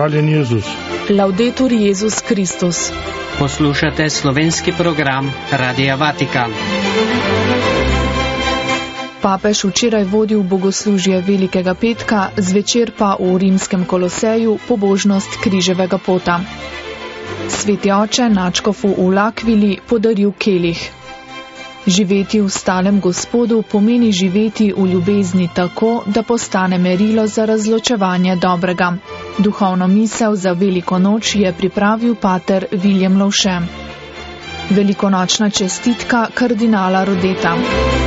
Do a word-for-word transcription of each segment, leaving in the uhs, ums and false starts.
Hvaljen Jezus. Laudetur Jezus Kristus. Poslušate slovenski program Radia Vatikan. Papež včeraj vodil bogoslužje Velikega petka, zvečer pa v rimskem Koloseju pobožnost križevega pota. Sveti oče nadškofu v L'Aquili podaril kelih. Živeti v stalem Gospodu pomeni živeti v ljubezni tako, da postane merilo za razločevanje dobrega. Duhovno misel za Veliko noč je pripravil pater William Lovše. Velikonočna čestitka kardinala Rodeta.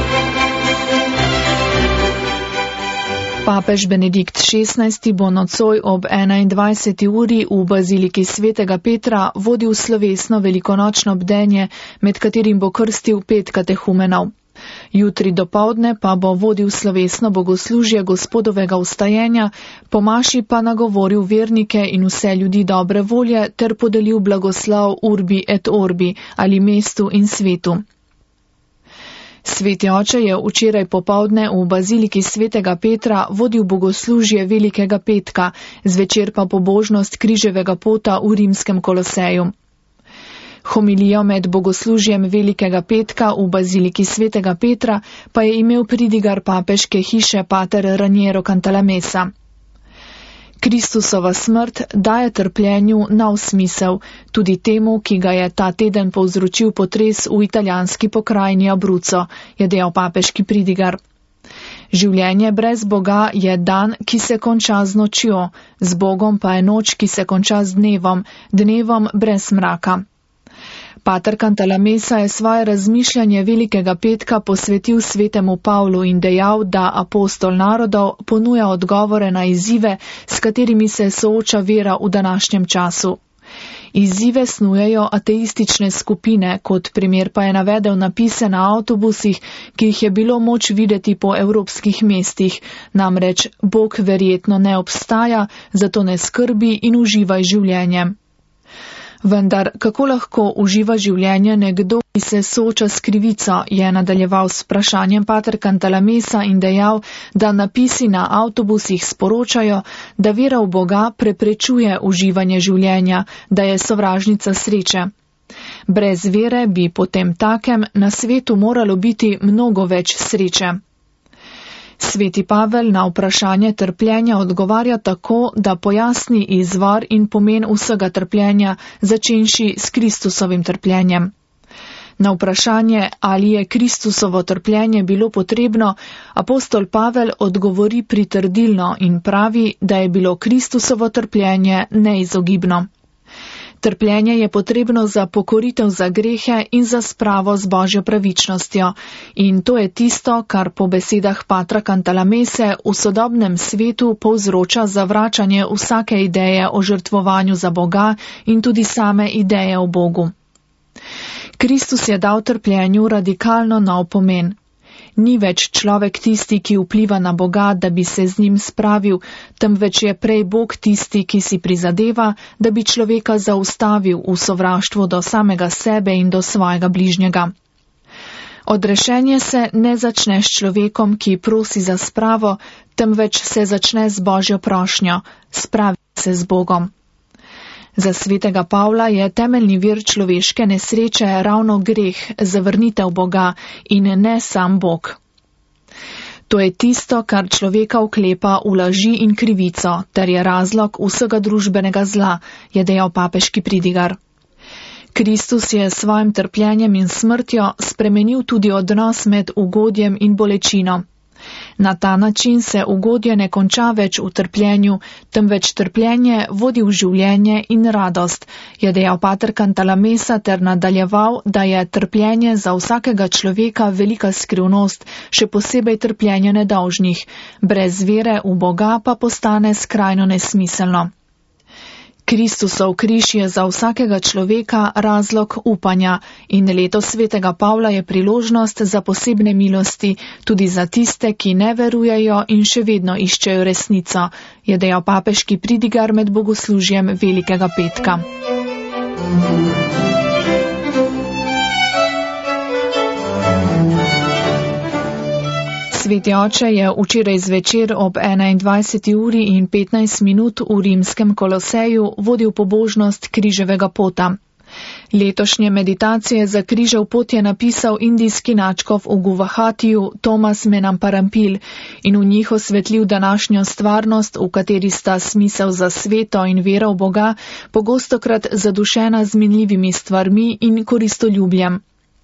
Papež Benedikt šestnajsti bo nocoj ob enaindvajseti uri v baziliki svetega Petra vodil slovesno velikonočno bdenje, med katerim bo krstil pet katehumenov. Jutri dopoldne pa bo vodil slovesno bogoslužje Gospodovega vstajenja, po maši pa nagovoril vernike in vse ljudi dobre volje ter podelil blagoslov Urbi et Orbi ali mestu in svetu. Sveti oče je včeraj popoldne v baziliki svetega Petra vodil bogoslužje Velikega petka, zvečer pa pobožnost križevega pota v rimskem Koloseju. Homilijo med bogoslužjem Velikega petka v baziliki svetega Petra pa je imel pridigar papeške hiše pater Raniero Cantalamessa. Kristusova smrt daje trpljenju nov smisel, tudi temu, ki ga je ta teden povzročil potres v italijanski pokrajini Abruzzo, je dejal papeški pridigar. Življenje brez Boga je dan, ki se konča z nočjo, z Bogom pa je noč, ki se konča z dnevom, dnevom brez mraka. Pater Cantalamessa je svoje razmišljanje Velikega petka posvetil svetemu Pavlu in dejal, da apostol narodov ponuja odgovore na izzive, s katerimi se sooča vera v današnjem času. Izzive snujejo ateistične skupine, kot primer pa je navedel napise na avtobusih, ki jih je bilo moč videti po evropskih mestih, namreč Bog verjetno ne obstaja, zato ne skrbi in uživaj življenje. Vendar, kako lahko uživa življenje nekdo, ki se sooča s krivico, je nadaljeval s vprašanjem pater Cantalamessa in dejal, da napisi na avtobusih sporočajo, da vera v Boga preprečuje uživanje življenja, da je sovražnica sreče. Brez vere bi potem takem na svetu moralo biti mnogo več sreče. Sveti Pavel na vprašanje trpljenja odgovarja tako, da pojasni izvor in pomen vsega trpljenja, začenši s Kristusovim trpljenjem. Na vprašanje, ali je Kristusovo trpljenje bilo potrebno, apostol Pavel odgovori pritrdilno in pravi, da je bilo Kristusovo trpljenje neizogibno. Trpljenje je potrebno za pokoritev za grehe in za spravo z Božjo pravičnostjo. In to je tisto, kar po besedah patra Cantalamesse v sodobnem svetu povzroča zavračanje vsake ideje o žrtvovanju za Boga in tudi same ideje o Bogu. Kristus je dal trpljenju radikalno nov pomen. Ni več človek tisti, ki vpliva na Boga, da bi se z njim spravil, temveč je prej Bog tisti, ki si prizadeva, da bi človeka zaustavil v sovraštvu do samega sebe in do svojega bližnjega. Odrešenje se ne začne s človekom, ki prosi za spravo, temveč se začne z Božjo prošnjo, spravi se z Bogom. Za svetega Pavla je temeljni vir človeške nesreče ravno greh, zavrnitev Boga in ne sam Bog. To je tisto, kar človeka vklepa v laži in krivico, ter je razlog vsega družbenega zla, je dejal papeški pridigar. Kristus je s svojim trpljenjem in smrtjo spremenil tudi odnos med ugodjem in bolečino. Na ta način se ugodje ne konča več v trpljenju, temveč trpljenje vodi v življenje in radost, je dejal pater Cantalamessa ter nadaljeval, da je trpljenje za vsakega človeka velika skrivnost, še posebej trpljenje nedolžnih, brez vere v Boga pa postane skrajno nesmiselno. Kristusov križ je za vsakega človeka razlog upanja in leto svetega Pavla je priložnost za posebne milosti, tudi za tiste, ki ne verujejo in še vedno iščejo resnico, je dejal papeški pridigar med bogoslužjem Velikega petka. Sveti oče je včeraj zvečer ob enaindvajseti uri in petnajst minut v rimskem Koloseju vodil pobožnost križevega pota. Letošnje meditacije za križev pot je napisal indijski nadškof v Guvahatiju Thomas Menamparampil in v njih osvetlil današnjo stvarnost, v kateri sta smisel za sveto in vera v Boga pogostokrat zadušena z minljivimi stvarmi in koristoljubljem.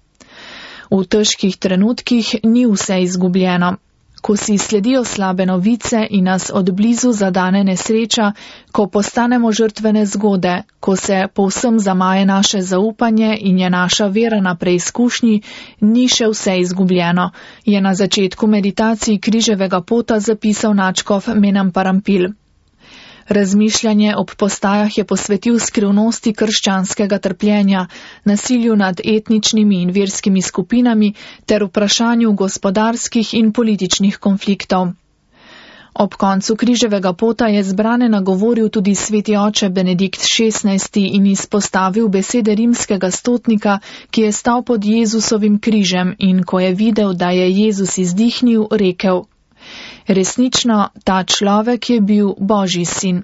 V težkih trenutkih ni vse izgubljeno. Ko si sledijo slabe novice in nas od blizu zadane nesreča, ko postanemo žrtve nezgode, ko se povsem zamaje naše zaupanje in je naša vera na preizkušnji, ni še vse izgubljeno, je na začetku meditacij križevega pota zapisal nadškof Menamparampil. Razmišljanje ob postajah je posvetil skrivnosti krščanskega trpljenja, nasilju nad etničnimi in verskimi skupinami ter vprašanju gospodarskih in političnih konfliktov. Ob koncu križevega pota je zbrane nagovoril tudi sveti oče Benedikt šestnajsti in izpostavil besede rimskega stotnika, ki je stal pod Jezusovim križem in ko je videl, da je Jezus izdihnil, rekel: Resnično, ta človek je bil Božji sin.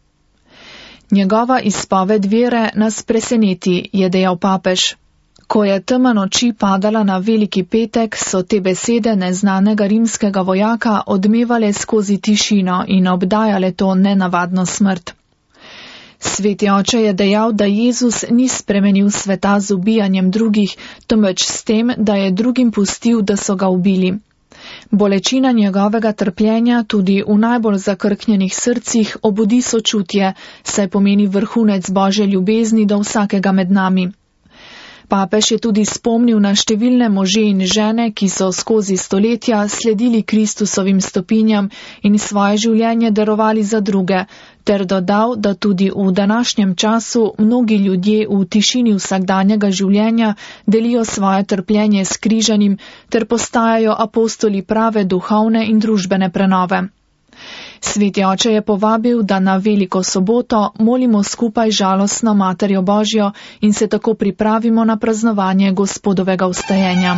Njegova izpoved vere nas preseneti, je dejal papež. Ko je tema noči padala na Veliki petek, so te besede neznanega rimskega vojaka odmevale skozi tišino in obdajale to nenavadno smrt. Sveti oče je dejal, da Jezus ni spremenil sveta z ubijanjem drugih, temveč s tem, da je drugim pustil, da so ga ubili. Bolečina njegovega trpljenja tudi v najbolj zakrknjenih srcih obudi sočutje, saj pomeni vrhunec Božje ljubezni do vsakega med nami. Papež je tudi spomnil na številne može in žene, ki so skozi stoletja sledili Kristusovim stopinjam in svoje življenje darovali za druge, ter dodal, da tudi v današnjem času mnogi ljudje v tišini vsakdanjega življenja delijo svoje trpljenje s križanim ter postajajo apostoli prave duhovne in družbene prenove. Sveti oče je povabil, da na Veliko soboto molimo skupaj žalostno Materjo Božjo in se tako pripravimo na praznovanje Gospodovega vstajenja.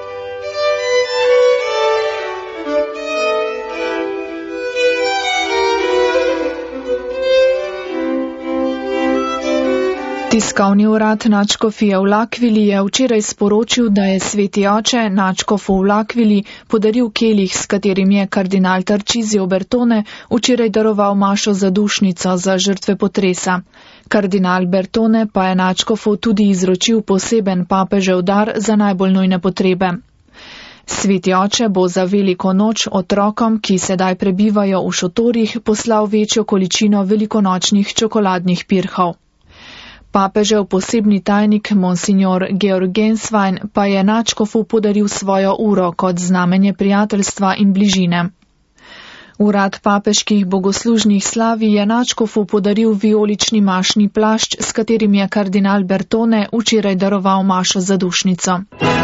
Tiskovni urad nadškofije v L'Aquili je včeraj sporočil, da je sveti oče nadškofu v L'Aquili podaril kelih, s katerim je kardinal Tarcisio Bertone včeraj daroval mašo za dušnico za žrtve potresa. Kardinal Bertone pa je nadškofu tudi izročil poseben papežev dar za najbolj nujne potrebe. Sveti oče bo za veliko noč otrokom, ki sedaj prebivajo v šotorih, poslal večjo količino velikonočnih čokoladnih pirhov. Papežev posebni tajnik monsignor Georg Genswein pa je nadškofu podaril svojo uro kot znamenje prijateljstva in bližine. Urad papeških bogoslužnih slavi je nadškofu podaril vijolični mašni plašč, s katerim je kardinal Bertone včeraj daroval mašo za dušnico.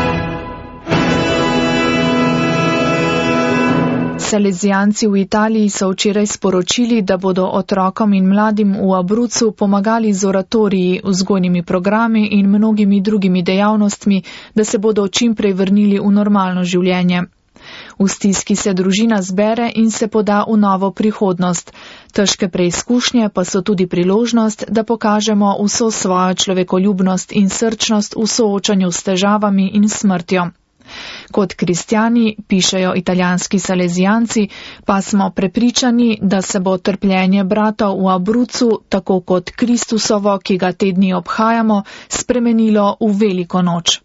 Salezijanci v Italiji so včeraj sporočili, da bodo otrokom in mladim v Abruzzu pomagali z oratoriji, vzgojnimi programi in mnogimi drugimi dejavnostmi, da se bodo čim prej vrnili v normalno življenje. V stiski se družina zbere in se poda v novo prihodnost. Težke preizkušnje pa so tudi priložnost, da pokažemo vso svojo človekoljubnost in srčnost v soočanju s težavami in smrtjo. Kot kristjani, pišejo italijanski salezijanci, pa smo prepričani, da se bo trpljenje bratov v Abruzzu, tako kot Kristusovo, ki ga te dni obhajamo, spremenilo v veliko noč.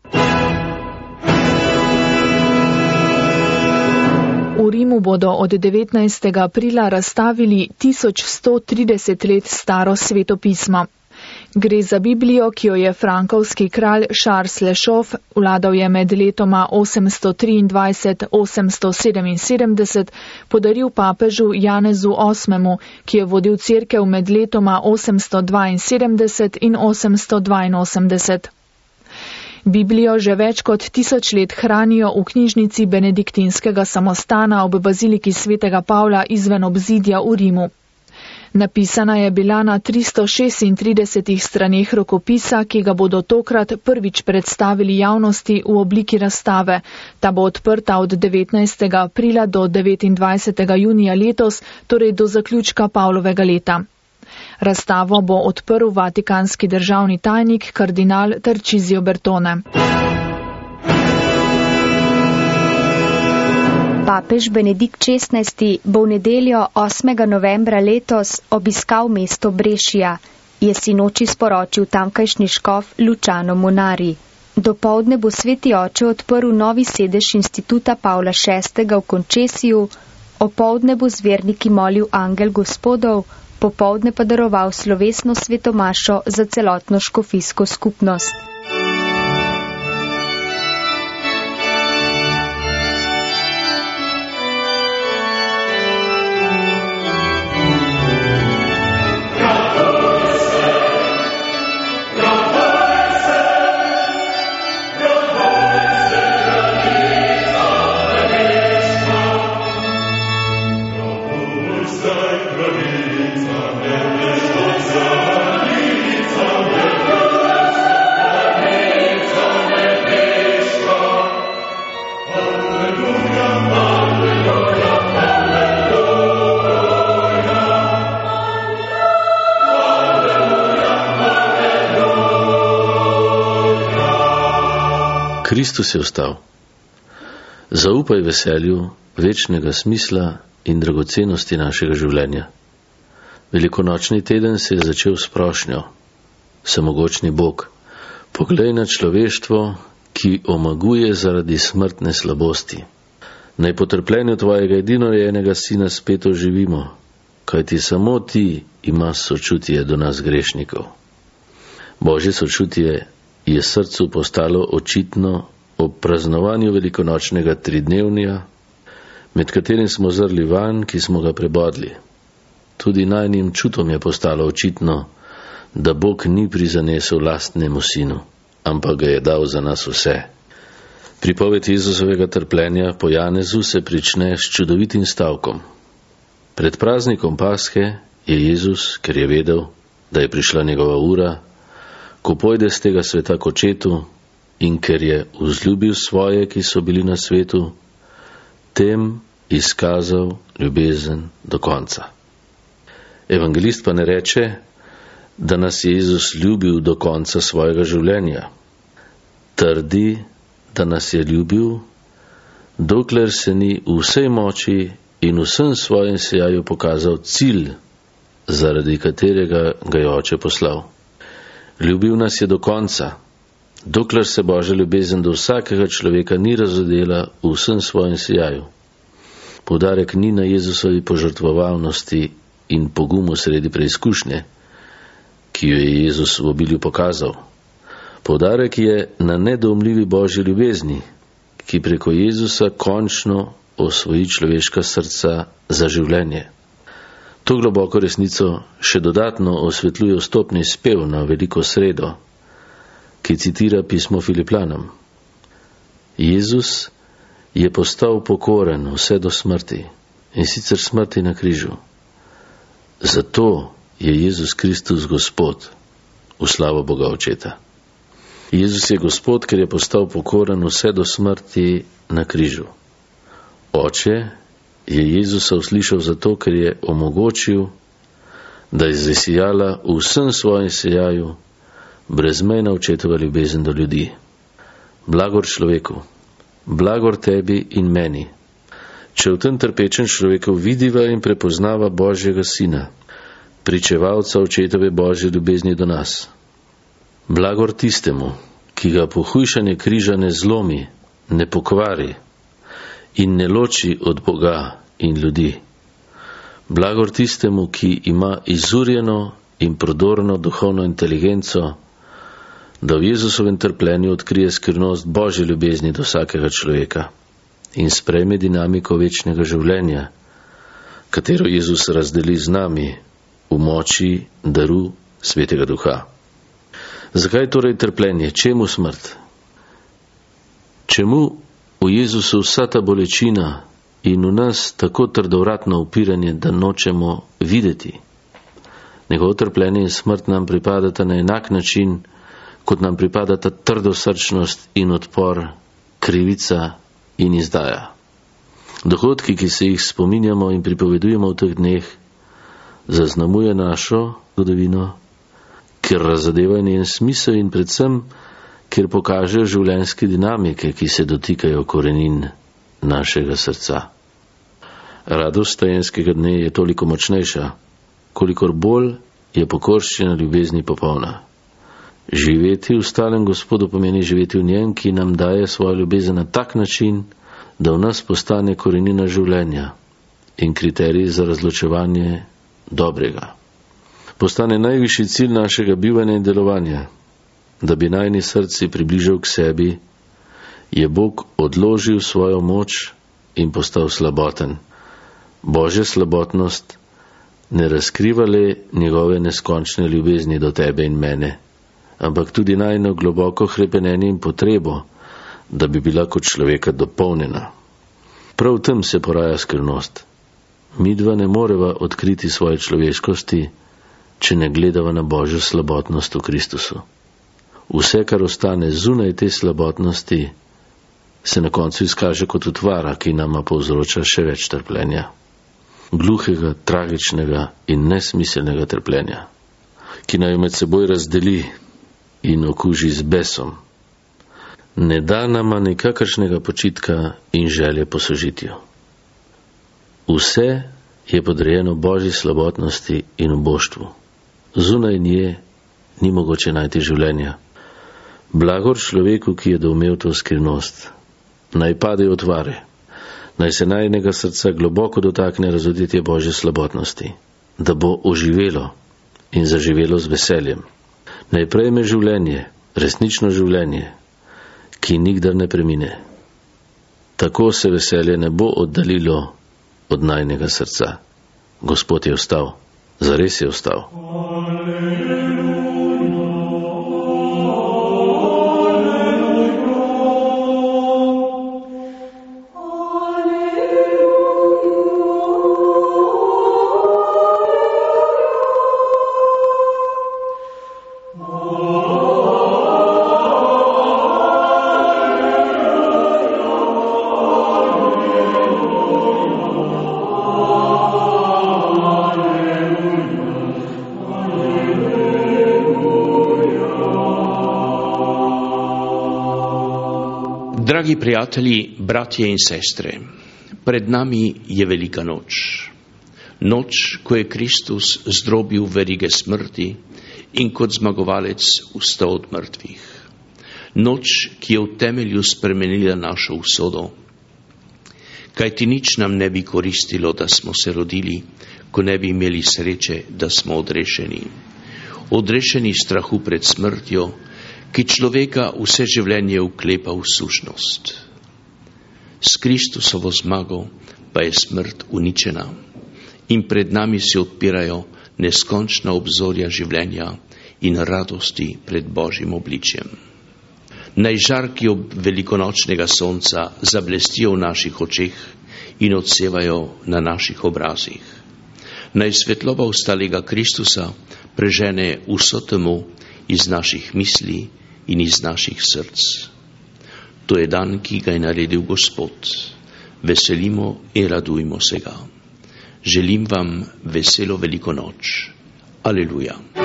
V Rimu bodo od devetnajstega aprila razstavili tisoč sto trideset let staro svetopismo. Gre za Biblijo, ki jo je frankovski kralj Charles Le Chauve, vladal je med letoma osemsto triindvajset do osemsto sedeminsedemdeset, podaril papežu Janezu osmemu, ki je vodil cerkev med letoma osemsto dvainsedemdeset in osemsto dvainosemdeset. Biblijo že več kot tisoč let hranijo v knjižnici benediktinskega samostana ob baziliki svetega Pavla izven obzidja v Rimu. Napisana je bila na tristo šestintridesetih straneh rokopisa, ki ga bodo tokrat prvič predstavili javnosti v obliki razstave. Ta bo odprta od devetnajstega aprila do devetindvajsetega junija letos, torej do zaključka Pavlovega leta. Razstavo bo odprl vatikanski državni tajnik kardinal Tarcisio Bertone. Papež Benedikt šestnajsti bo v nedeljo osmega novembra letos obiskal mesto Brešija, je sinoči sporočil tamkajšnji škof Luciano Monari. Dopoldne bo sveti oče odprl novi sedež Instituta Pavla šestega v Končesiju, opoldne bo z verniki molil angel gospodov, popoldne pa daroval slovesno svetomašo za celotno škofijsko skupnost. Kristus je vstal. Zaupaj veselju večnega smisla in dragocenosti našega življenja. Velikonočni teden se je začel s prošnjo. Vsemogočni Bog, poglej na človeštvo, ki omaguje zaradi smrtne slabosti. Naj po trpljenju tvojega edinorojenega sina spet oživimo, kajti samo ti imaš sočutje do nas grešnikov. Božje sočutje je srcu postalo očitno ob praznovanju velikonočnega tridnevnja, med katerim smo zrli vanj, ki smo ga prebodli. Tudi najnim čutom je postalo očitno, da Bog ni prizanesel lastnemu sinu, ampak ga je dal za nas vse. Pripoved Jezusovega trpljenja po Janezu se prične s čudovitim stavkom. Pred praznikom Pashe je Jezus, ker je vedel, da je prišla njegova ura, ko pojde z tega sveta k očetu in ker je vzljubil svoje, ki so bili na svetu, tem izkazal ljubezen do konca. Evangelist pa ne reče, da nas je Jezus ljubil do konca svojega življenja. Trdi, da nas je ljubil, dokler se ni v vsej moči in vsem svojem sijaju pokazal cilj, zaradi katerega ga je Oče poslal. Ljubil nas je do konca, dokler se Božja ljubezen do vsakega človeka ni razodela v vsem svojem sijaju. Poudarek ni na Jezusovi požrtvovalnosti in pogumu sredi preizkušnje, ki jo je Jezus v obilju pokazal. Poudarek je na nedoumljivi Božji ljubezni, ki preko Jezusa končno osvoji človeška srca za življenje. To globoko resnico še dodatno osvetljuje vstopni spev na veliko sredo, ki citira pismo Filiplanom. Jezus je postal pokoren vse do smrti, in sicer smrti na križu. Zato je Jezus Kristus Gospod, v slavo Boga Očeta. Jezus je Gospod, ker je postal pokoren vse do smrti na križu. Oče je Jezusa uslišal zato, ker je omogočil, da je zasijala v vsem svojem sijaju brezmejna očetova ljubezen do ljudi. Blagor človeku, blagor tebi in meni, če v tem trpečem človeku vidiva in prepoznava Božjega sina, pričevalca očetove Božje ljubezni do nas. Blagor tistemu, ki ga pohujšanje križa ne zlomi, ne pokvari in ne loči od Boga in ljudi. Blagor tistemu, ki ima izurjeno in prodorno duhovno inteligenco, da v Jezusovem trpljenju odkrije skrivnost Božje ljubezni do vsakega človeka in sprejme dinamiko večnega življenja, katero Jezus razdeli z nami v moči daru Svetega Duha. Zakaj torej trpljenje? Čemu smrt? Čemu v Jezusu vsa ta bolečina in v nas tako trdovratno upiranje, da nočemo videti Njegovo trpljenje in smrt nam pripadata na enak način, kot nam pripadata trdosrčnost in odpor, krivica in izdaja. Dogodki, ki se jih spominjamo in pripovedujemo v teh dneh, zaznamuje našo zgodovino, ker razadeva njen smisel in predvsem, ker pokažejo življenjske dinamike, ki se dotikajo korenin našega srca. Radost tajenskega dne je toliko močnejša, kolikor bolj je pokorščina ljubezni popolna. Živeti v stalem Gospodu pomeni živeti v njem, ki nam daje svojo ljubezen na tak način, da v nas postane korenina življenja in kriterij za razločevanje dobrega. Postane najvišji cilj našega bivanja in delovanja. Da bi najni srci približal k sebi, je Bog odložil svojo moč in postal slaboten. Božja slabotnost ne razkriva le njegove neskončne ljubezni do tebe in mene, ampak tudi najno globoko hrepenenje in potrebo, da bi bila kot človeka dopolnjena. Prav v tem se poraja skrivnost. Midva ne moreva odkriti svoje človeškosti, če ne gledava na Božjo slabotnost v Kristusu. Vse, kar ostane zunaj te slabotnosti, se na koncu izkaže kot utvara, ki nama povzroča še več trpljenja. Gluhega, tragičnega in nesmiselnega trpljenja, ki naj med seboj razdeli in okuži z besom. Ne da nama nikakršnega počitka in želje po sožitju. Vse je podrejeno Božji slabotnosti in uboštvu. Zunaj nje ni mogoče najti življenja. Blagor človeku, ki je doumel to skrivnost. Naj pade v otvare, naj se najnega srca globoko dotakne razodetje Božje slabotnosti, da bo oživelo in zaživelo z veseljem. Naj prejme življenje, resnično življenje, ki nikdar ne premine. Tako se veselje ne bo oddaljilo od najnega srca. Gospod je vstal, zares je vstal. Dragi prijatelji, bratje in sestre, pred nami je velika noč. Noč, ko je Kristus zdrobil verige smrti in kot zmagovalec vstal od mrtvih. Noč, ki je v temelju spremenila našo usodo. Kajti nič nam ne bi koristilo, da smo se rodili, ko ne bi imeli sreče, da smo odrešeni. Odrešeni strahu pred smrtjo, ki človeka vse življenje vklepa v sušnost. S Kristusovo zmago pa je smrt uničena in pred nami se odpirajo neskončna obzorja življenja in radosti pred Božjim obličjem. Naj žarki ob velikonočnega sonca zablestijo v naših očeh in odsevajo na naših obrazih. Naj svetloba vstalega Kristusa prežene vso temo iz naših misli in iz naših src. To je dan, ki ga je naredil Gospod. Veselimo in radujmo se ga. Želim vam veselo veliko noč. Aleluja.